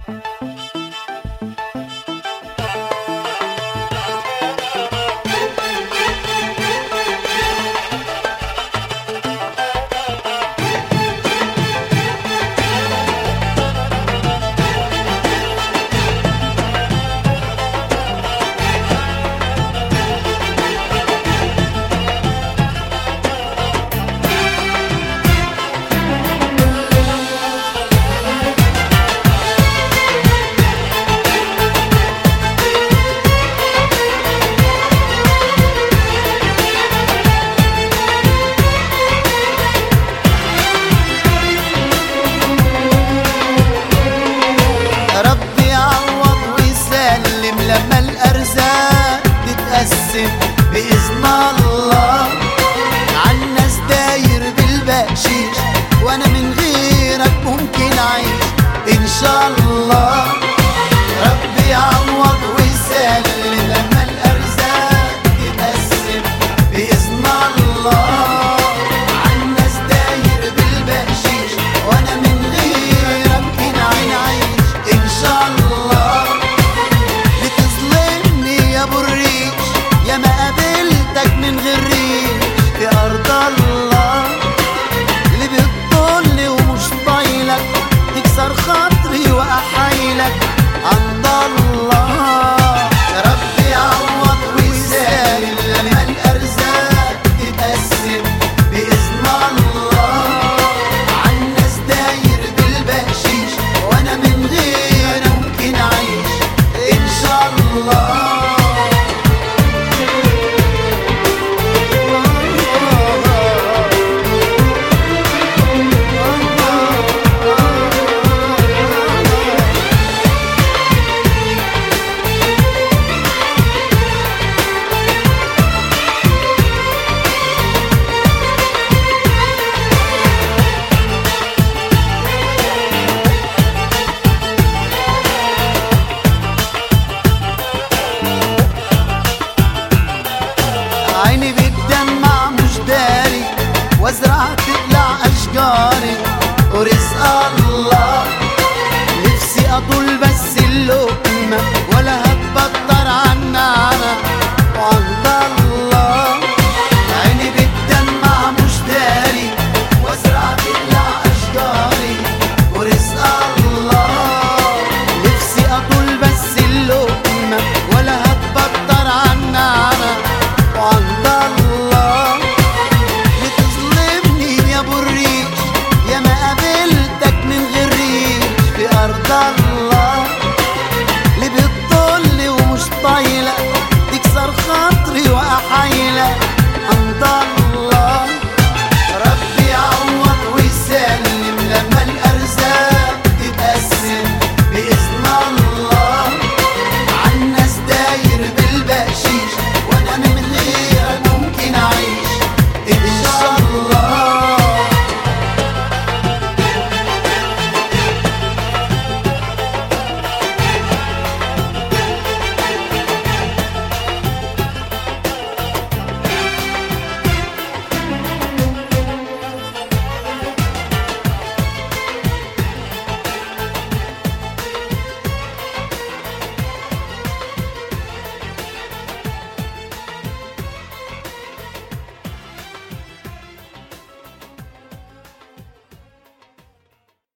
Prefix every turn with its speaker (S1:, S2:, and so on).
S1: لما الأرزاق تتقسم بإذن الله عالناس داير بالبقشيش، وأنا من غيرك ممكن أعيش إن شاء الله. ربي يعوض ويسلم لما الأرزاق تتقسم بإذن الله عالناس داير بالبقشيش، وأنا من غيرك ممكن أعيش إن شاء الله. يا ابو الريش يا ما قابلتك من غير ريش في ارض الله، اللي بتضل ومش طايلك تكسر خاطري واحايلك عند الله. يا رب يعوض ويسالم لما الارزاق تتقسم باذن الله عالناس داير بالبقشيش، وانا من غيرك ممكن اعيش ان شاء الله. عيني بتدمع مش داري وازرع تقلع اشجاري ورزق الله، نفسي اطول بس اللقمة ولا